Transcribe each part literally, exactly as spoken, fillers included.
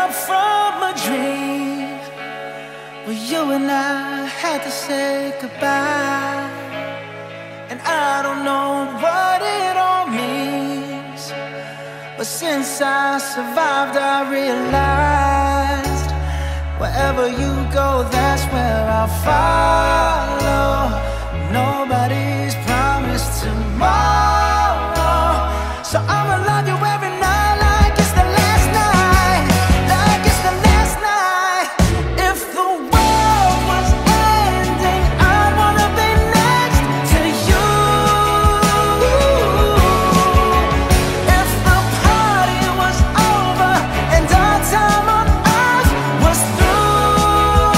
from a dream where you and I had to say goodbye. And I don't know what it all means, but since I survived I realized wherever you go, that's where I'll follow. Nobody's promised tomorrow, so I'ma love you every night like it's the last night, like it's the last night. If the world was ending, I'd wanna be next to you. If the party was over and our time on earth was through,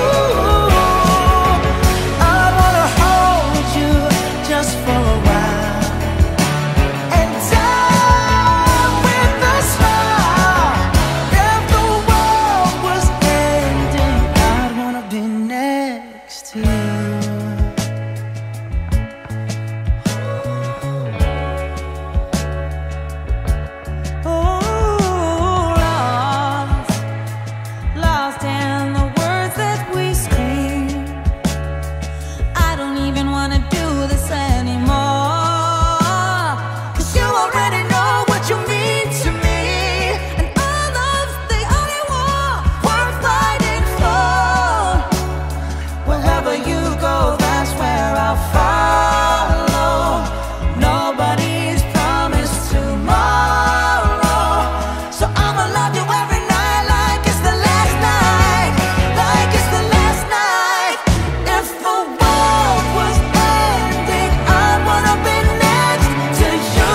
I'd wanna hold you just for a while and die with a smile. If the world was ending, I'd wanna be next to you. Oh, lost, lost in the words that we scream. I don't even wanna do this anymore, 'cause you already know what you mean to me, and all love's the only war worth fighting for. Wherever you go, that's where I'll follow. Nobody's promised tomorrow, so I'ma love you every night like it's the last night, like it's the last night. If the world was ending, I'd wanna be next to you.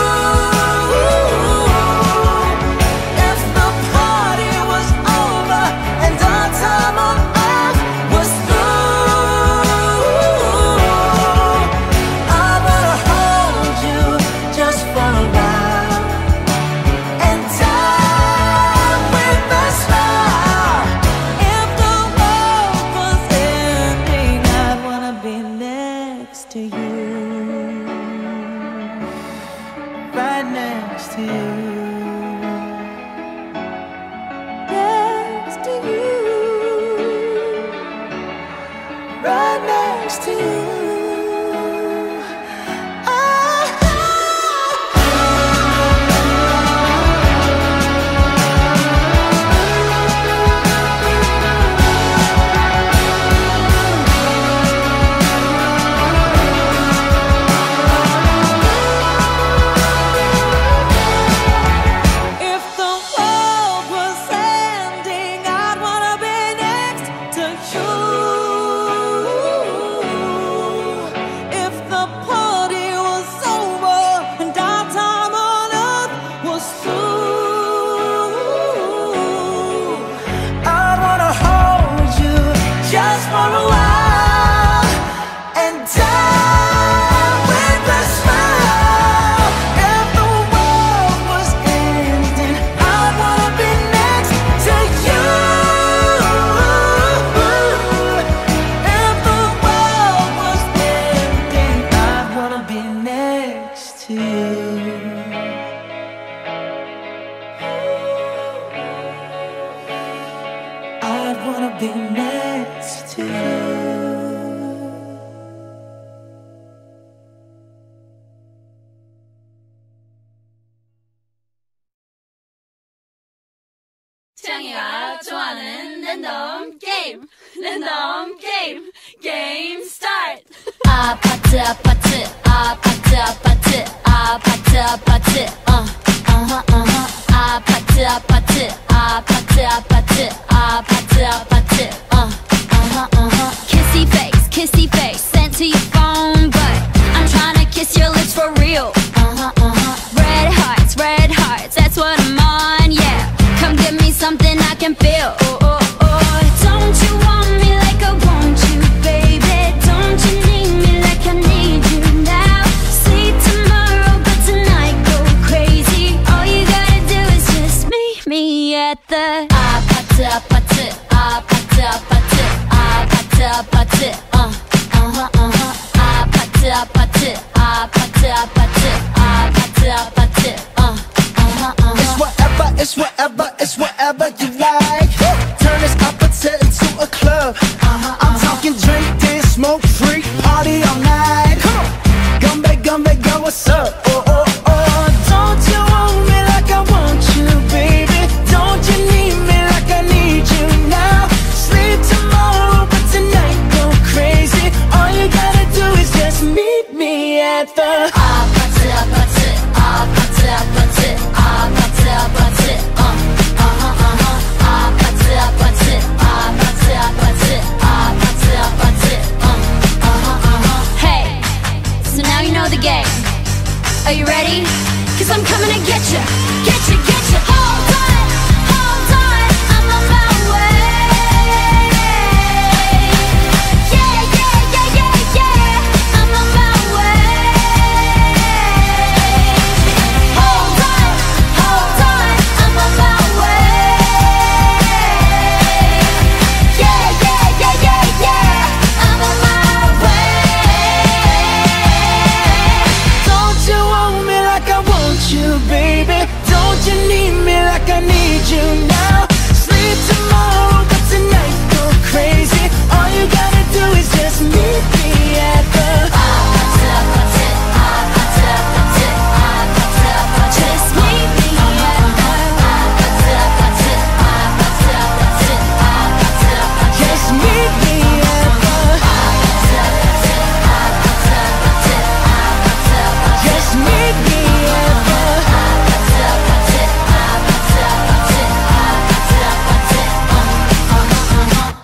If the party was over and our time on earth was through, I wanna hold you just for a while and die with a smile. If the world was ending, I'd wanna be next to you, right next to you, next to you, right next to you. If the world was ending, I'd wanna be next to you. If the party was over and our time on earth was through, I'd wanna hold you just for a while and die with a smile. If the world was ending, I'd wanna be next to you. If the world was ending, I'd wanna be next to you. I'd wanna be next to you. 창이가 좋아하는 랜덤 게임, 랜덤 게임, 게임 스타트. 아파트 아파트 아파트 아파트 아파트 아파트 어 어허 어허 아파트 아파트 아파트 아파트 아파트 아파트 어 어허 어허 Kissy face kissy face sent to your phone, but I'm trying to kiss your lips for real. Uh-huh uh-huh red hearts red hearts that's what I'm on, yeah. Come give me something I can feel. Oh, oh, oh. Don't you want me like I want you, baby? Don't you need me like I need you now? See tomorrow, but tonight go crazy. All you gotta do is just meet me at the 아파트 아파트 what's up? Oh, oh, oh. Don't you want me like I want you, baby? Don't you need me like I need you now? Sleep tomorrow, but tonight go crazy. All you gotta do is just meet me at the 아파트 아파트 아파트 아파트 아파트 아파트 어 어허 어허 아파트 아파트 아파트 아파트 아파트 아파트 어 어허 어허. Hey, so now you know the game. Are you ready? Cause I'm coming to get you, get you, get you. Hold on, hold on, I'm on my way. Yeah, yeah, yeah, yeah, yeah, I'm on my way. Hold on, hold on, I'm on my way. Yeah, yeah, yeah, yeah, yeah, I'm on my way. Don't you want me like I want you, baby? Don't you need me like I need you now? Sleep tomorrow, but tonight go crazy. All you gotta do is just meet me at the 아파트 아파트 아파트 아파트 아파트 아파트. Just meet me at the 아파트 아파트 아파트 아파트 아파트 아파트. Just meet me at the 아파트 아파트 아파트 아파트 아파트 아파트. Just meet me at the 아파트 아파트 아파트 아파트 아파트 아파트. 어 어허 어허.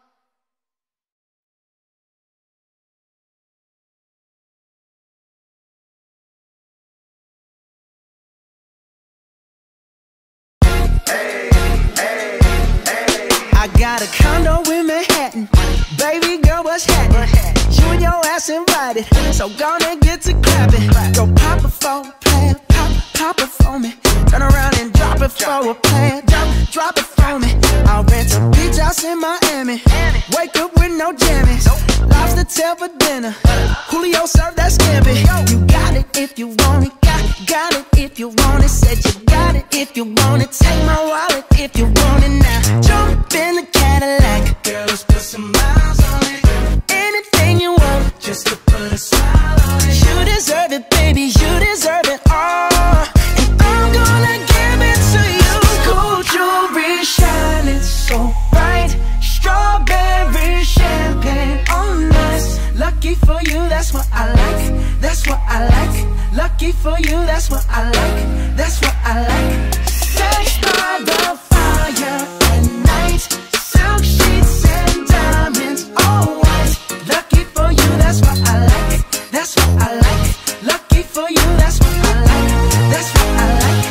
I got a condo in Manhattan. Baby girl, what's happening? You and your ass invited, so gonna get to clapping. Go pop it for a plan, pop, pop it for me. Turn around and drop it for a plan, drop, drop it for me. I'll rent a beach house in Miami. Wake up with no jammies. Lobster tail for dinner. Julio served that scampi. You got it if you want it. Got, got it if you want it. Said you got it if you want it. Take my wallet if you want it now. Jump in the Cadillac. Girl, let's put some miles on it. Anything you want, just to put a smile on it. You deserve it, baby. You deserve it all. And I'm gonna give it to you. Gold jewelry shining so bright. Strawberry champagne on us. Lucky for you, that's what I like. That's what I like. Lucky for you, that's what I like. That's what I like. Sex by the fire at night. Silk sheets and diamonds, all white. Lucky for you, that's what I like. That's what I like. Lucky for you, that's what I like. That's what I like.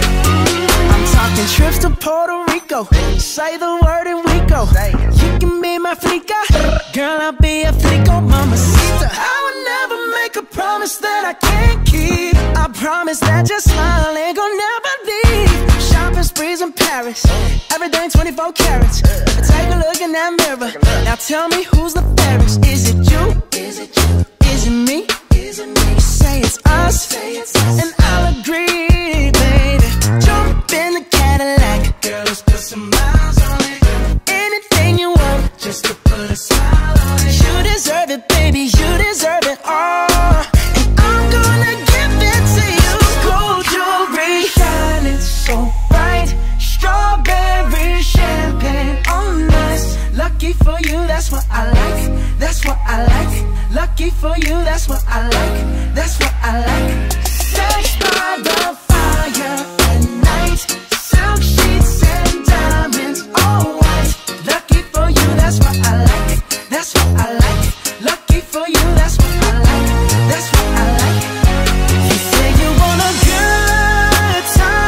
I'm talking trips to Puerto Rico. Say the word and we go. You can be my flica. Girl, I'll be a flico, mamacita. I would never make a promise that I can't keep. I promise that your smile ain't gonna never leave. Shopping sprees in Paris. Everything twenty-four carats. Take a look in that mirror. Now tell me who's the fairest. Is it you? Is it you? Is it me? Is it me? Say it's us, and I'll agree, baby. Jump in the Cadillac. Girl, let's put some miles on it. Anything you want, just to put a smile on it. You deserve it, baby. You deserve it all. And I'm gonna give it to you. Gold jewelry shining so bright. Strawberry champagne on us. Lucky for you, that's what I like. That's what I like. Lucky for you, that's what I like. That's what I like. Sex by the fire at night. Silk sheets and diamonds, all white. Lucky for you, that's what I like. That's what I like. Lucky for you, that's what I like. That's what I like. You say you want a good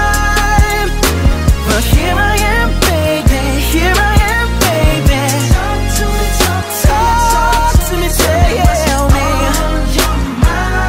time, but here I am, baby. Here I am, baby. Talk to me, talk to me, talk to me, tell me. On your mind.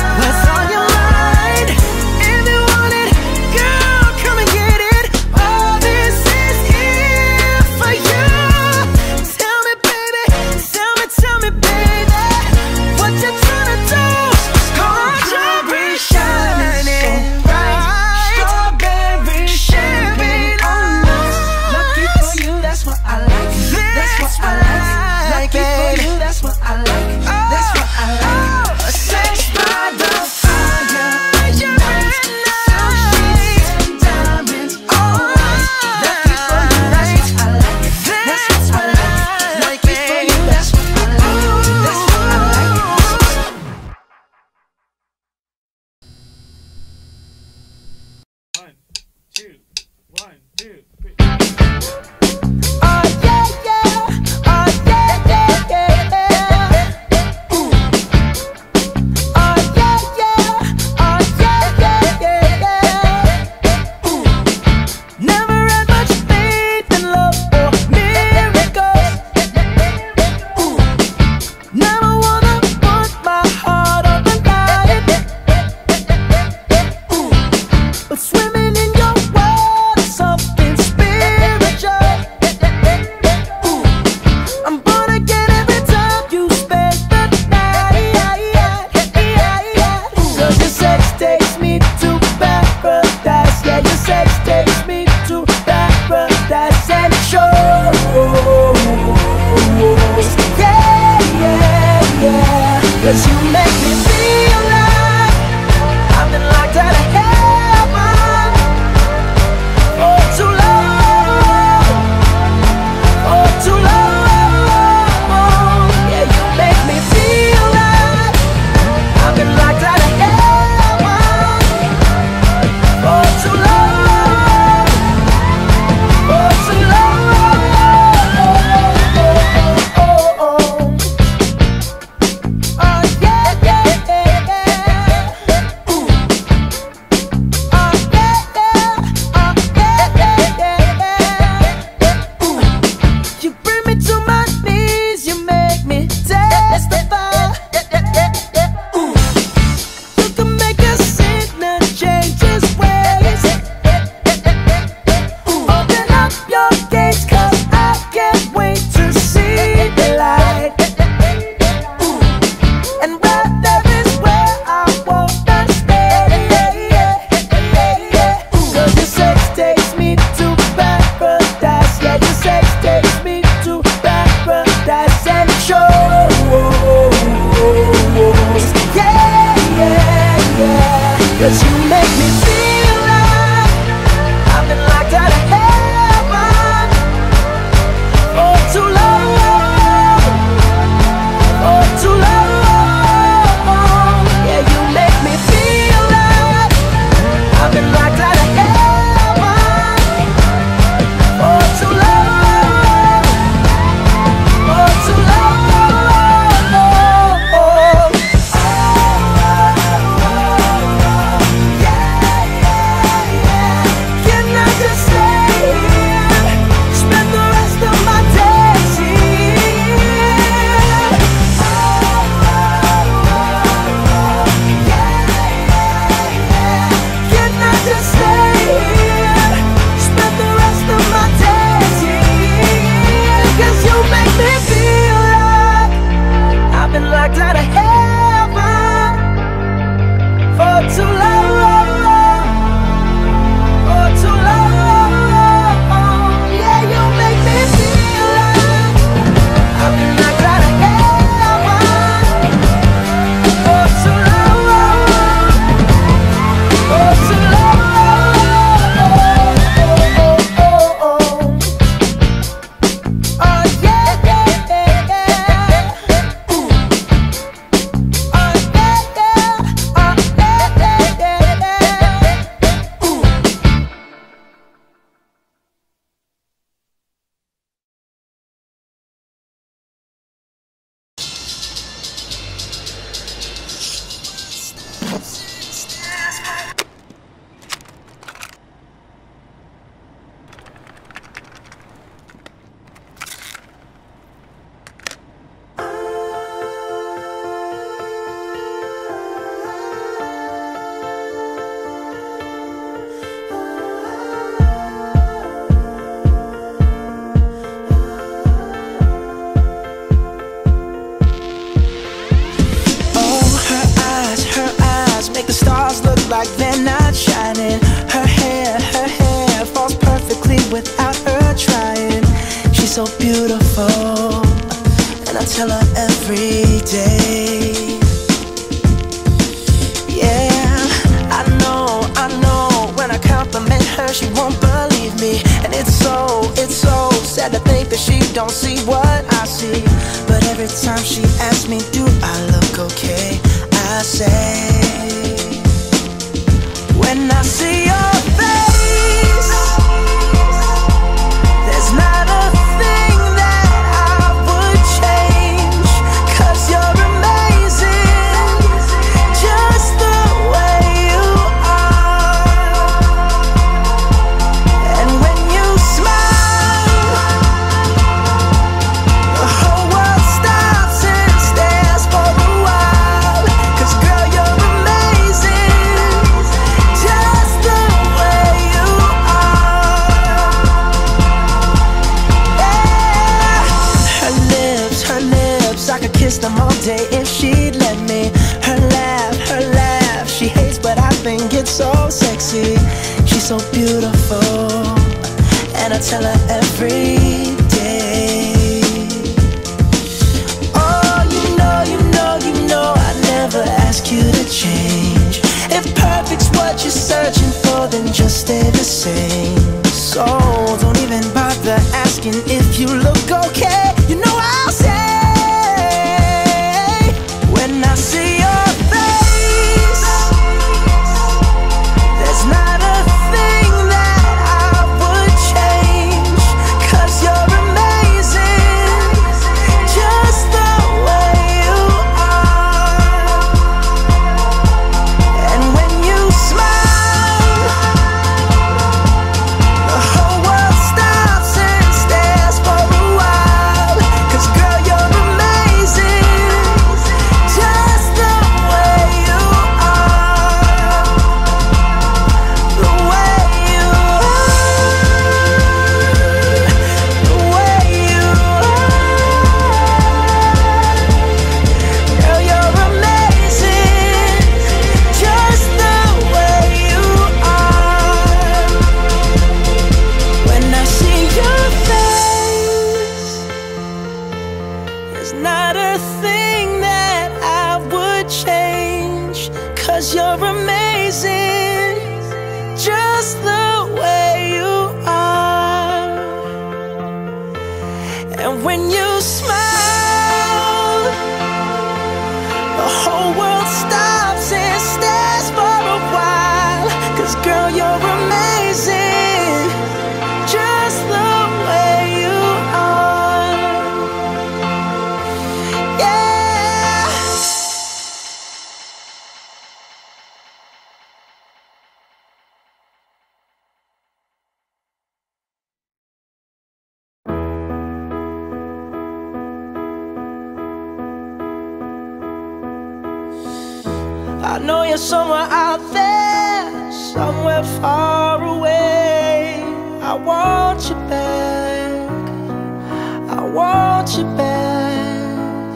essentials. Yeah, yeah, yeah. Cause you make me feel like I've been locked out of heaven for too long, for too long. Yeah, you make me feel like I've been locked out of heaven for too long, for too long. Out of heaven for too long, for too long. Yeah, you make me feel like I've been knocked out of heaven for too long, for too long. Oh yeah, yeah, yeah, yeah. Ooh. Like they're not shining. Her hair, her hair falls perfectly without her trying. She's so beautiful, and I tell her every day. Yeah, I know, I know. When I compliment her, she won't believe me, and it's so, it's so sad to think that she don't see what I see. But every time she asks me, do I look okay? I say, when I see your face, there's not a thing that I would change. Cause you're amazing, just the way you are. And when you smile, the whole world stops and stares for a while. Cause girl, you're amazing, just the way you are. Yeah. Her lips, her lips, I could kiss them all day if she'd let me. Her laugh, her laugh, she hates but I think it's so sexy. She's so beautiful, and I tell her every day. Oh, you know, you know, you know I never ask you to change. If perfect's what you're searching for, then just stay the same. So don't even bother asking if you look okay. You know I'll say, when I see your face, there's not a thing that I would change. Cause you're There's not a thing that I would change, 'cause you're amazing, just the way you are. And when you smile, the whole world stops and stares for a while. 'Cause girl, you're amazing, just the way you are. Yeah. I know you're somewhere out there, somewhere far away. I want you back, I want you back.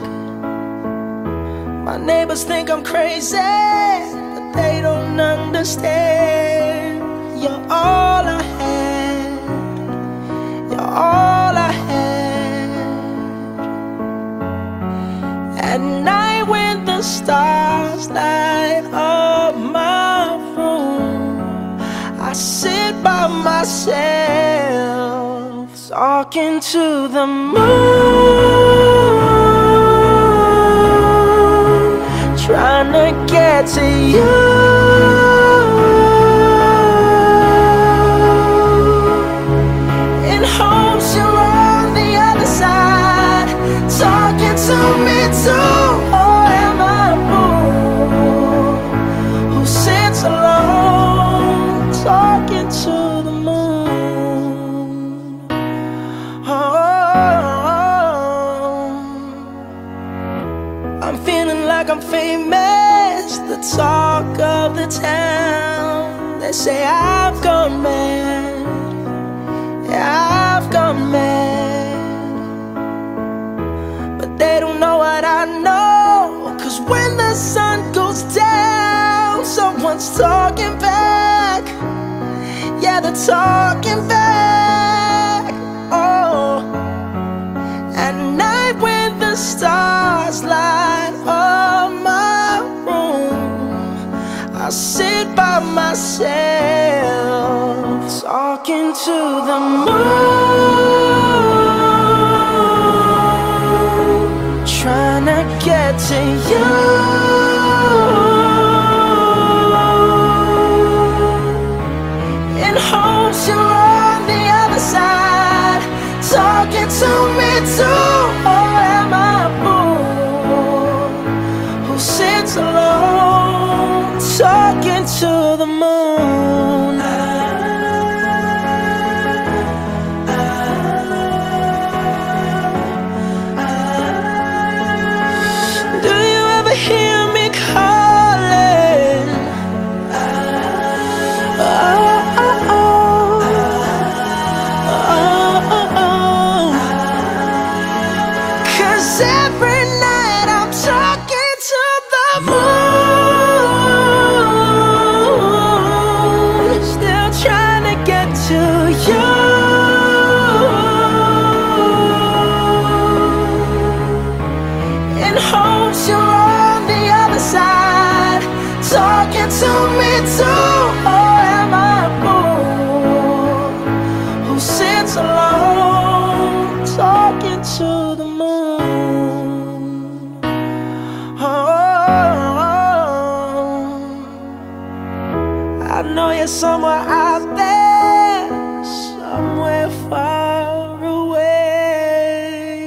My neighbors think I'm crazy, but they don't understand. You're all I had, you're all I had. At night when the stars light up my room, I sit by myself, talking to the moon, trying to get to you. In hopes you're on the other side, talking to me too. Or am I a fool who sits alone, talking to the moon? Oh, I'm feeling like I'm famous, the talk of the town. They say I've gone mad, yeah, I've gone mad. But they don't know what I know, 'cause when the sun goes down, someone's talking back. Yeah, they're talking back. Oh, at night when the stars light up my room, I sit by myself, talking to the moon, trying to get to you. In hopes you're on the other side, talking to me too. Or am I a fool who sits alone, talking to the moon? Do you ever hear me calling? Oh, oh, oh. Oh, oh, oh. 'Cause every night I'm talking to the moon, still trying to get to you. In hopes you're on the other side, talking to me too. Or am I a fool who sits alone, talking to the moon? Oh, I know you're somewhere out there, somewhere far away.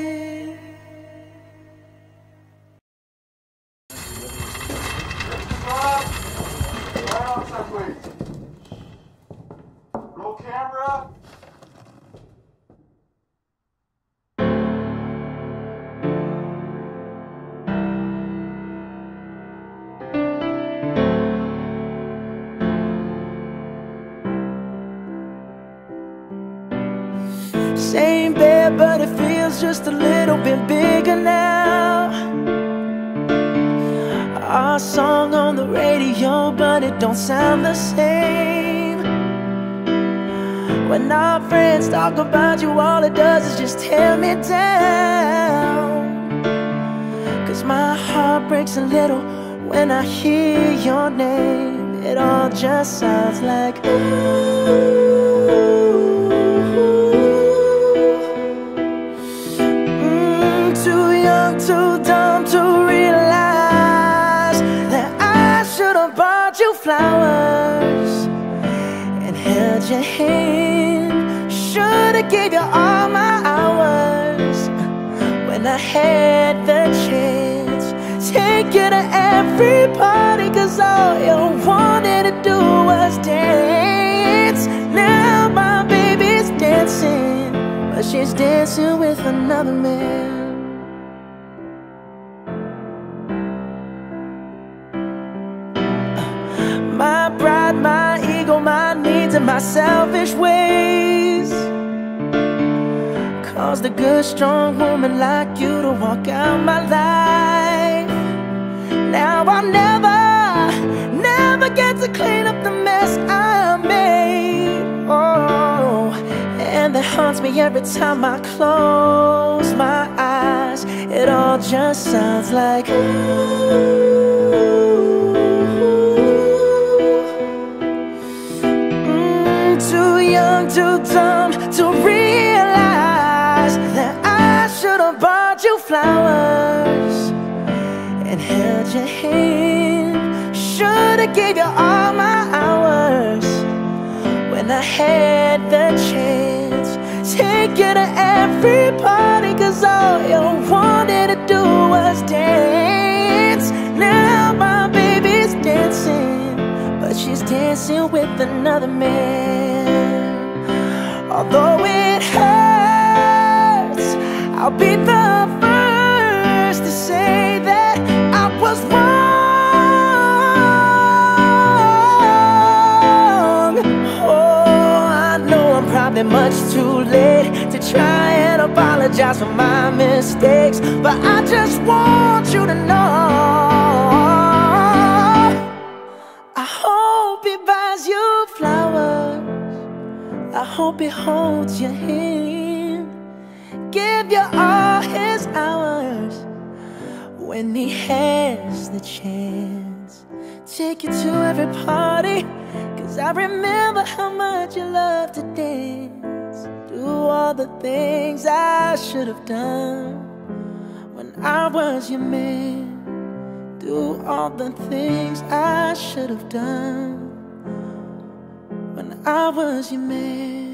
Roll camera. Same bed, but it feels just a little bit bigger now. Our song on the radio, but it don't sound the same. When our friends talk about you, all it does is just tear me down. heart breaks a little when I hear your name. It all just sounds like ooh. Mm, too young, too dumb to realize that I should have bought you flowers and held your hand. Should have gave you all my hours when I had the chance. Take you to every party, cause all you wanted to do was dance. Now my baby's dancing, but she's dancing with another man. My pride, my ego, my needs, and my selfish ways caused a good, strong woman like you to walk out my life. Now I'll never, never get to clean up the mess I made. Oh, and that haunts me every time I close my eyes. It all just sounds like ooh. Too young, too dumb to realize that I should have bought you flowers and held your hand. Should have gave you all my hours when I had the chance. Take you to every party, cause all you wanted to do was dance. Now my baby's dancing, but she's dancing with another man. Although it hurts, I'll be the first to say that I was wrong. Oh, I know I'm probably much too late to try and apologize for my mistakes, but I just want you to know I hope he buys you flowers, I hope he holds your hand, give you all his hours when he has the chance. Take you to every party, cause I remember how much you love to dance. Do all the things I should have done when I was your man. Do all the things I should have done when I was your man.